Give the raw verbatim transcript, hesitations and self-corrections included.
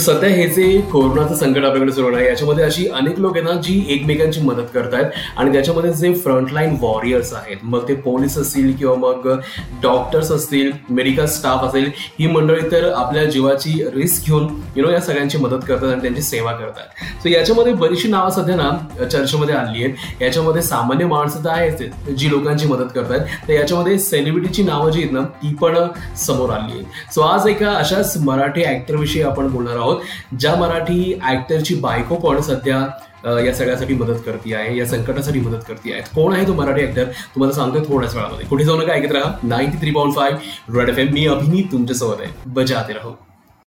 सध्या हे जे कोरोनाचं संकट आपल्याकडे सुरू आहे याच्यामध्ये अशी अनेक लोक आहेत ना जी एकमेकांची मदत करतायत आणि त्याच्यामध्ये जे फ्रंटलाईन वॉरियर्स आहेत, मग ते पोलीस असतील किंवा मग डॉक्टर्स असतील, मेडिकल स्टाफ असेल, ही मंडळी तर आपल्या जीवाची रिस्क घेऊन यु नो या सगळ्यांची मदत करतात आणि त्यांची सेवा करतात. सो याच्यामध्ये बरीचशी नावं सध्या ना चर्चेमध्ये आली आहेत. याच्यामध्ये सामान्य माणसं तर आहेच जी लोकांची मदत करतात, तर याच्यामध्ये सेलिब्रिटीची नावं जी आहेत ना ती पण समोर आली आहेत. सो आज एका अशाच मराठी ऍक्टर विषयी आपण बोलणार आहोत, ज्या मराठी ऍक्टरची बायको पण सध्या या सगळ्यासाठी मदत करते आहे, या संकटासाठी मदत करते आहे. कोण आहे तो मराठी ऍक्टर तुम्हाला सांगतोय थोड्याच वेळामध्ये. कुठे जाऊ नका, ऐकत राहा ninety three point five red F M. मी अभिनीत तुमच्यासोबत आहे. बजाते रहो.